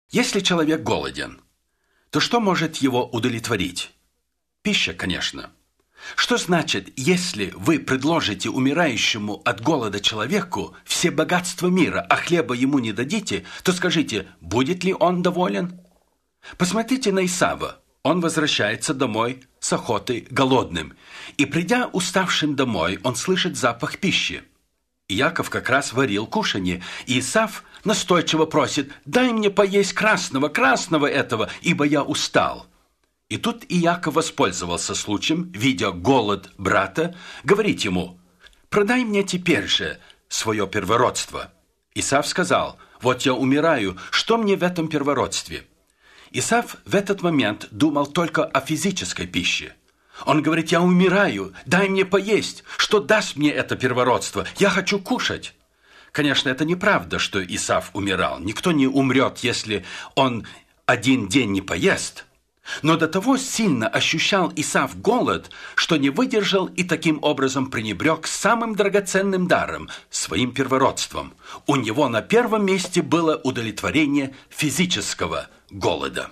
Если человек голоден, то что может его удовлетворить? Пища, конечно. Что значит, если вы предложите умирающему от голода человеку все богатства мира, а хлеба ему не дадите, то скажите, будет ли он доволен? Посмотрите на Исава. Он возвращается домой с охоты голодным. И придя уставшим домой, он слышит запах пищи. Иаков как раз варил кушанье, и Исав настойчиво просит: «Дай мне поесть красного этого, ибо я устал». И тут Иаков воспользовался случаем, видя голод брата, говорит ему: «Продай мне теперь же свое первородство». Исав сказал: «Вот я умираю, что мне в этом первородстве?» Исав в этот момент думал только о физической пище. Он говорит: «Я умираю, дай мне поесть. Что даст мне это первородство? Я хочу кушать». Конечно, это неправда, что Исав умирал. Никто не умрет, если он один день не поест. Но до того сильно ощущал Исав голод, что не выдержал и таким образом пренебрег самым драгоценным даром – своим первородством. У него на первом месте было удовлетворение физического голода.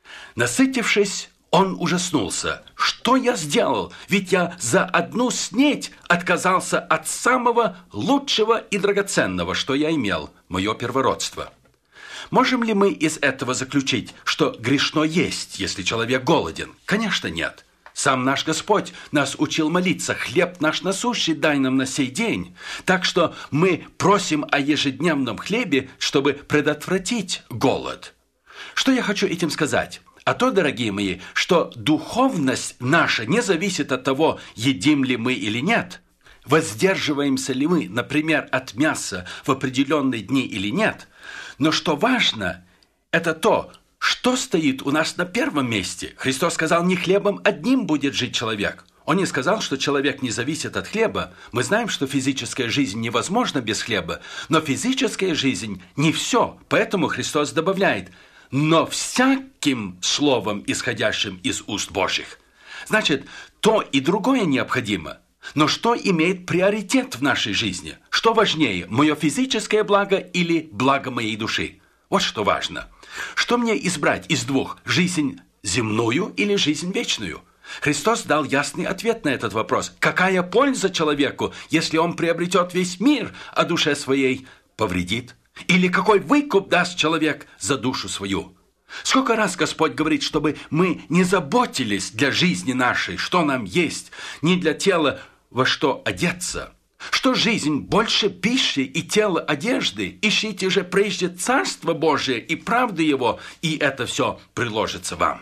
Насытившись, он ужаснулся. «Что я сделал? Ведь я за одну снеть отказался от самого лучшего и драгоценного, что я имел, мое первородство». Можем ли мы из этого заключить, что грешно есть, если человек голоден? Конечно, нет. Сам наш Господь нас учил молиться: «Хлеб наш насущный дай нам на сей день». Так что мы просим о ежедневном хлебе, чтобы предотвратить голод. Что я хочу этим сказать? А то, дорогие мои, что духовность наша не зависит от того, едим ли мы или нет, воздерживаемся ли мы, например, от мяса в определенные дни или нет. Но что важно, это то, что стоит у нас на первом месте. Христос сказал: «Не хлебом одним будет жить человек». Он не сказал, что человек не зависит от хлеба. Мы знаем, что физическая жизнь невозможна без хлеба, но физическая жизнь не все. Поэтому Христос добавляет: «но всяким словом, исходящим из уст Божьих». Значит, то и другое необходимо. Но что имеет приоритет в нашей жизни? Что важнее, мое физическое благо или благо моей души? Вот что важно. Что мне избрать из двух? Жизнь земную или жизнь вечную? Христос дал ясный ответ на этот вопрос. Какая польза человеку, если он приобретет весь мир, а душе своей повредит? Или какой выкуп даст человек за душу свою? Сколько раз Господь говорит, чтобы мы не заботились для жизни нашей, что нам есть, не для тела, во что одеться. Что жизнь больше пищи и тела одежды? Ищите же прежде Царство Божие и правды Его, и это все приложится вам.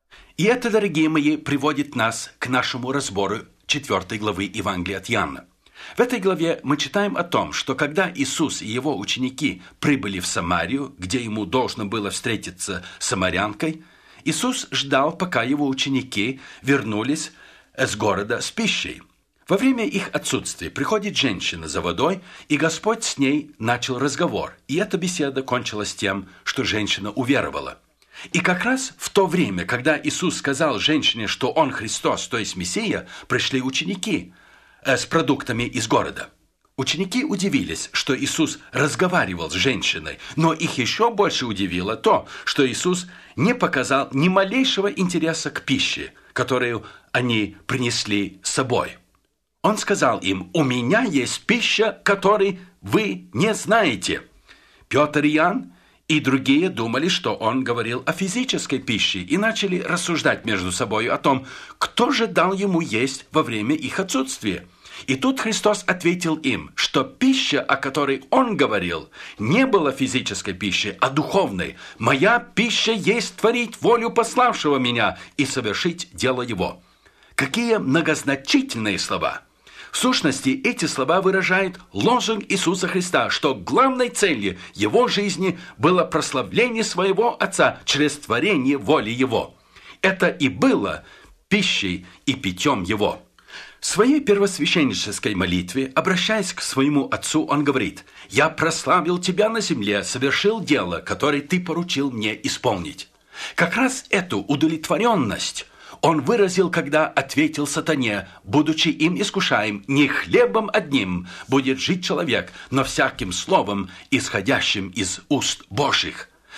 И это, дорогие мои, приводит нас к нашему разбору 4 главы Евангелия от Иоанна. В этой главе мы читаем о том, что когда Иисус и его ученики прибыли в Самарию, где ему должно было встретиться с самарянкой, Иисус ждал, пока его ученики вернулись с города с пищей. Во время их отсутствия приходит женщина за водой, и Господь с ней начал разговор. И эта беседа кончилась тем, что женщина уверовала. И как раз в то время, когда Иисус сказал женщине, что Он Христос, то есть Мессия, пришли ученики с продуктами из города. Ученики удивились, что Иисус разговаривал с женщиной, но их еще больше удивило то, что Иисус не показал ни малейшего интереса к пище, которую они принесли с собой. Он сказал им: «У меня есть пища, которой вы не знаете». Петр и Иоанн и другие думали, что он говорил о физической пище, и начали рассуждать между собой о том, кто же дал ему есть во время их отсутствия. И тут Христос ответил им, что пища, о которой Он говорил, не была физической пищей, а духовной. «Моя пища есть творить волю пославшего меня и совершить дело Его». Какие многозначительные слова! В сущности, эти слова выражают лозунг Иисуса Христа, что главной целью Его жизни было прославление Своего Отца через творение воли Его. Это и было пищей и питьем Его. В своей первосвященнической молитве, обращаясь к своему Отцу, Он говорит: «Я прославил Тебя на земле, совершил дело, которое Ты поручил мне исполнить». Как раз эту удовлетворенность Он выразил, когда ответил сатане, будучи им искушаем: «Не хлебом одним будет жить человек, но всяким словом, исходящим из уст Божьих».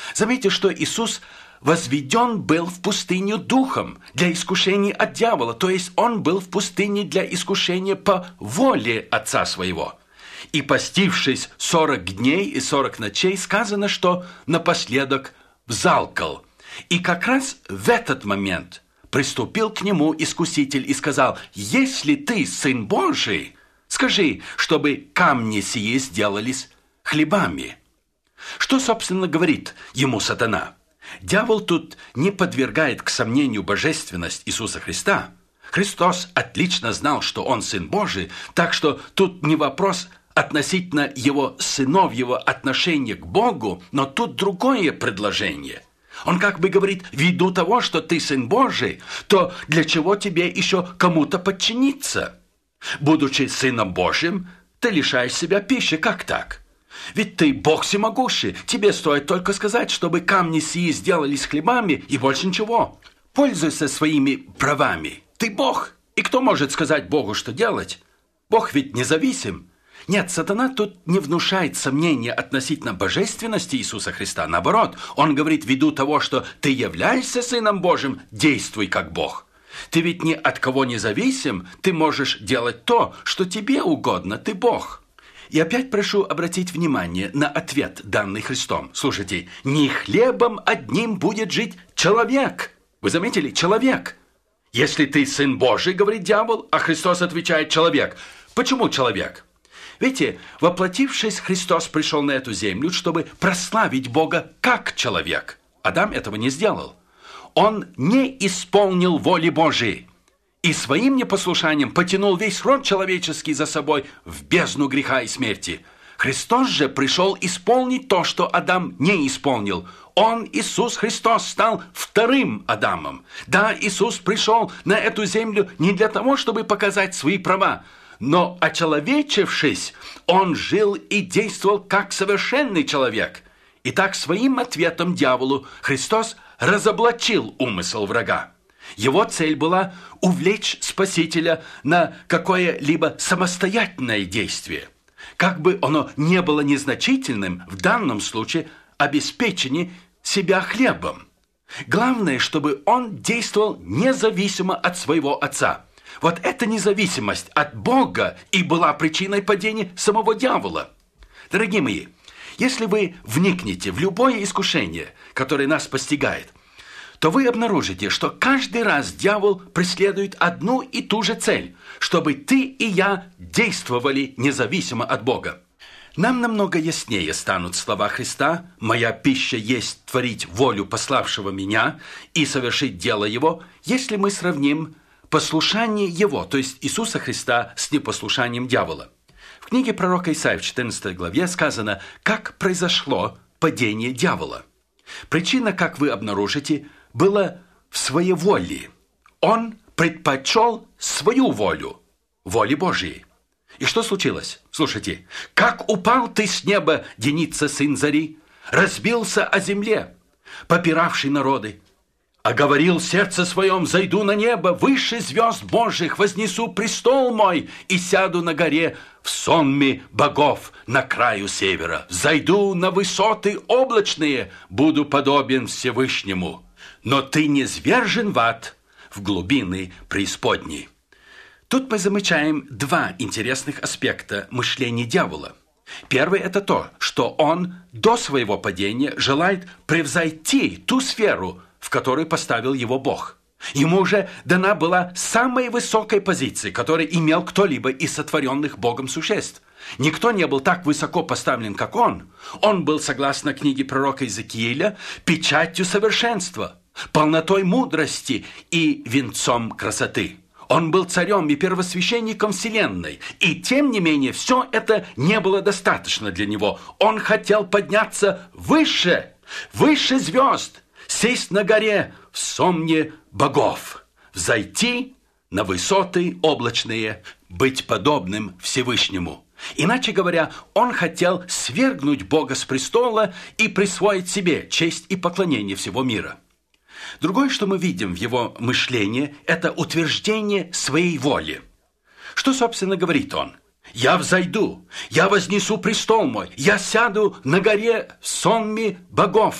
Заметьте, что Иисус возведен был в пустыню духом для искушений от дьявола, то есть он был в пустыне для искушения по воле Отца Своего. И постившись 40 дней и 40 ночей, сказано, что напоследок взалкал. И как раз в этот момент приступил к нему искуситель и сказал: «Если ты Сын Божий, скажи, чтобы камни сии сделались хлебами». Что, собственно, говорит ему сатана? Дьявол тут не подвергает к сомнению божественность Иисуса Христа. Христос отлично знал, что Он Сын Божий, так что тут не вопрос относительно Его сыновьего отношения к Богу, но тут другое предложение. Он как бы говорит: ввиду того, что ты Сын Божий, то для чего тебе еще кому-то подчиниться? Будучи Сыном Божьим, ты лишаешь себя пищи. Как так? Ведь ты Бог всемогущий. Тебе стоит только сказать, чтобы камни сии сделались хлебами, и больше ничего. Пользуйся своими правами. Ты Бог. И кто может сказать Богу, что делать? Бог ведь независим. Нет, сатана тут не внушает сомнения относительно божественности Иисуса Христа. Наоборот, он говорит: ввиду того, что ты являешься Сыном Божьим, действуй как Бог. Ты ведь ни от кого не зависим, ты можешь делать то, что тебе угодно, ты Бог. И опять прошу обратить внимание на ответ, данный Христом. Слушайте: не хлебом одним будет жить человек. Вы заметили? Человек. Если ты Сын Божий, говорит дьявол, а Христос отвечает: человек. Почему человек? Видите, воплотившись, Христос пришел на эту землю, чтобы прославить Бога как человек. Адам этого не сделал. Он не исполнил воли Божией и своим непослушанием потянул весь род человеческий за собой в бездну греха и смерти. Христос же пришел исполнить то, что Адам не исполнил. Он, Иисус Христос, стал вторым Адамом. Да, Иисус пришел на эту землю не для того, чтобы показать свои права, но, очеловечившись, Он жил и действовал как совершенный человек. Итак, своим ответом дьяволу Христос разоблачил умысел врага. Его цель была увлечь Спасителя на какое-либо самостоятельное действие. Как бы оно не было незначительным, в данном случае обеспечение себя хлебом. Главное, чтобы он действовал независимо от своего Отца. Вот эта независимость от Бога и была причиной падения самого дьявола. Дорогие мои, если вы вникнете в любое искушение, которое нас постигает, то вы обнаружите, что каждый раз дьявол преследует одну и ту же цель, чтобы ты и я действовали независимо от Бога. Нам намного яснее станут слова Христа: «Моя пища есть творить волю пославшего меня и совершить дело Его», если мы сравним послушание Его, то есть Иисуса Христа, с непослушанием дьявола. В книге пророка Исаии в 14 главе сказано, как произошло падение дьявола. Причина, как вы обнаружите, была в своеволии. Он предпочел свою волю, воле Божьей. И что случилось? Слушайте. «Как упал ты с неба, Деница, сын зари, разбился о земле, попиравший народы. А говорил в сердце своем: зайду на небо, выше звезд Божьих, вознесу престол мой и сяду на горе в сонме богов на краю севера. Зайду на высоты облачные, буду подобен Всевышнему. Но ты не низвержен в ад, в глубины преисподней». Тут мы замечаем два интересных аспекта мышления дьявола. Первый – это то, что он до своего падения желает превзойти ту сферу, в которой поставил его Бог. Ему уже дана была самая высокая позиция, которую имел кто-либо из сотворенных Богом существ. Никто не был так высоко поставлен, как он. Он был, согласно книге пророка Иезекииля, печатью совершенства, полнотой мудрости и венцом красоты. Он был царем и первосвященником вселенной, и тем не менее все это не было достаточно для него. Он хотел подняться выше, выше звезд, сесть на горе в сонме богов, взойти на высоты облачные, быть подобным Всевышнему. Иначе говоря, он хотел свергнуть Бога с престола и присвоить себе честь и поклонение всего мира. Другое, что мы видим в его мышлении, это утверждение своей воли. Что, собственно, говорит он? «Я взойду, я вознесу престол мой, я сяду на горе в сонме богов».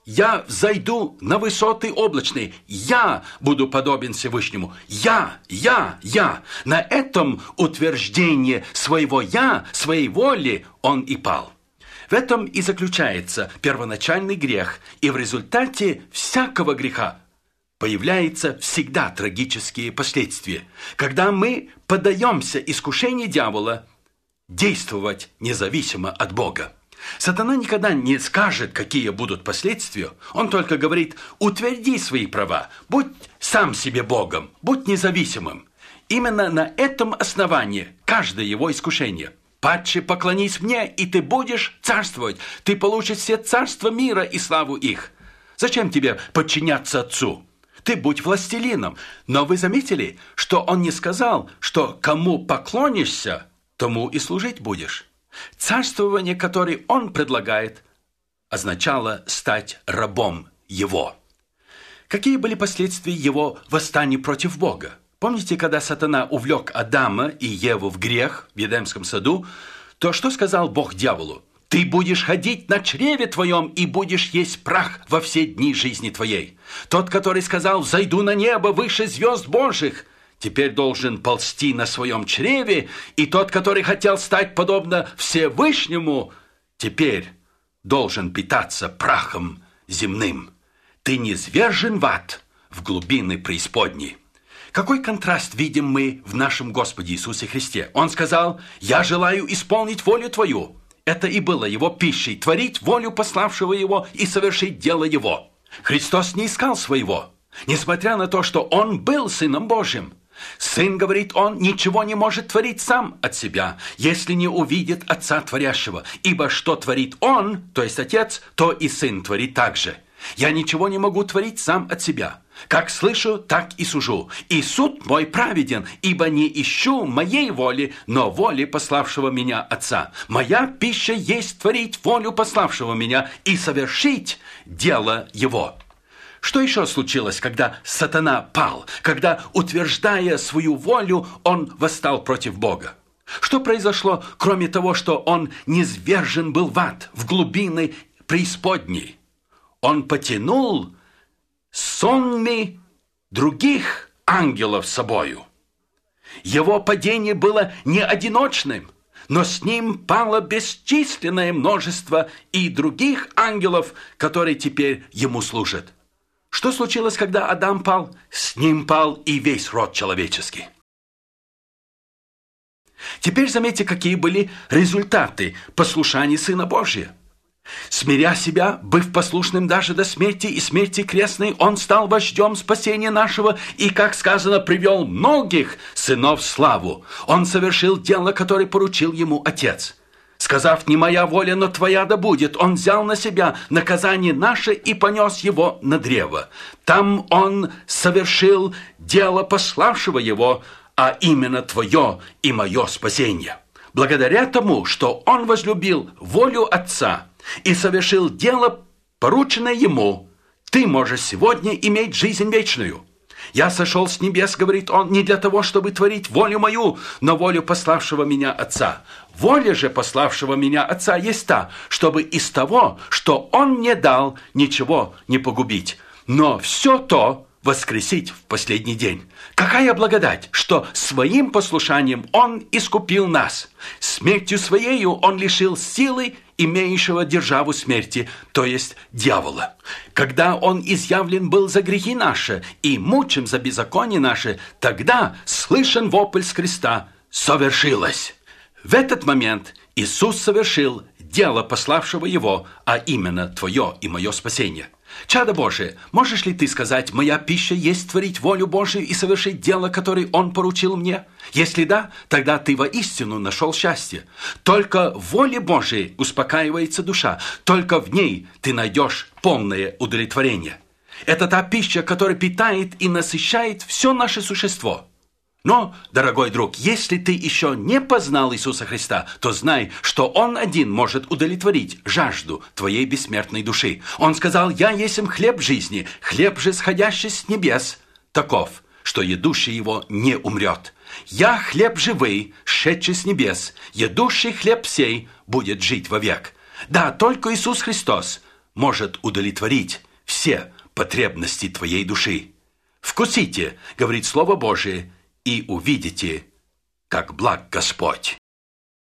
Я взойду на высоты облачные. Я буду подобен Всевышнему. Я. На этом утверждении своего «я», своей воли он и пал. В этом и заключается первоначальный грех, и в результате всякого греха появляются всегда трагические последствия. Когда мы поддаемся искушению дьявола действовать независимо от Бога. Сатана никогда не скажет, какие будут последствия. Он только говорит: утверди свои права, будь сам себе Богом, будь независимым. Именно на этом основании каждое его искушение. «Падше, поклонись мне, и ты будешь царствовать. Ты получишь все царства мира и славу их». Зачем тебе подчиняться Отцу? Ты будь властелином. Но вы заметили, что он не сказал, что кому поклонишься, тому и служить будешь. Царствование, которое он предлагает, означало стать рабом его. Какие были последствия его восстания против Бога? Помните, когда сатана увлек Адама и Еву в грех в Едемском саду, то что сказал Бог дьяволу? «Ты будешь ходить на чреве твоем и будешь есть прах во все дни жизни твоей». Тот, который сказал: «Зайду на небо выше звезд Божьих», теперь должен ползти на своем чреве, и тот, который хотел стать подобно Всевышнему, теперь должен питаться прахом земным. Ты низвержен в ад, в глубины преисподней. Какой контраст видим мы в нашем Господе Иисусе Христе? Он сказал: «Я желаю исполнить волю Твою». Это и было Его пищей – творить волю пославшего Его и совершить дело Его. Христос не искал своего, несмотря на то, что Он был Сыном Божьим. Сын, говорит он, ничего не может творить сам от себя, если не увидит Отца Творящего. Ибо что творит Он, то есть Отец, то и Сын творит также. Я ничего не могу творить сам от себя. Как слышу, так и сужу. И суд мой праведен, ибо не ищу моей воли, но воли пославшего меня Отца. Моя пища есть творить волю пославшего меня и совершить дело Его. Что еще случилось, когда сатана пал, когда, утверждая свою волю, он восстал против Бога? Что произошло, кроме того, что он низвержен был в ад, в глубины преисподней? Он потянул сонми других ангелов с собою. Его падение было не одиночным, но с ним пало бесчисленное множество и других ангелов, которые теперь ему служат. Что случилось, когда Адам пал? С ним пал и весь род человеческий. Теперь заметьте, какие были результаты послушания Сына Божия. Смиря себя, быв послушным даже до смерти и смерти крестной, он стал вождем спасения нашего и, как сказано, привел многих сынов в славу. Он совершил дело, которое поручил ему Отец. Сказав: «Не моя воля, но твоя да будет», он взял на себя наказание наше и понес его на древо. Там он совершил дело пославшего его, а именно твое и мое спасение. Благодаря тому, что он возлюбил волю Отца и совершил дело, порученное ему, ты можешь сегодня иметь жизнь вечную. «Я сошел с небес, — говорит он, — не для того, чтобы творить волю мою, но волю пославшего меня Отца. Воля же пославшего меня Отца есть та, чтобы из того, что Он мне дал, ничего не погубить, но все то воскресить в последний день». Какая благодать, что своим послушанием Он искупил нас. Смертью Своею Он лишил силы имеющего державу смерти, то есть дьявола. Когда Он изъявлен был за грехи наши и мучим за беззаконие наше, тогда слышен вопль с креста: «Совершилось». В этот момент Иисус совершил дело пославшего Его, а именно твое и мое спасение. Чадо Божие, можешь ли ты сказать: «Моя пища есть творить волю Божию и совершить дело, которое Он поручил мне»? Если да, тогда ты воистину нашел счастье. Только в воле Божией успокаивается душа, только в ней ты найдешь полное удовлетворение. Это та пища, которая питает и насыщает все наше существо. Но, дорогой друг, если ты еще не познал Иисуса Христа, то знай, что Он один может удовлетворить жажду твоей бессмертной души. Он сказал: «Я есмь хлеб жизни, хлеб же, сходящий с небес, таков, что едущий его не умрет. Я хлеб живый, шедший с небес, едущий хлеб сей будет жить вовек». Да, только Иисус Христос может удовлетворить все потребности твоей души. Вкусите, говорит Слово Божие, и увидите, как благ Господь.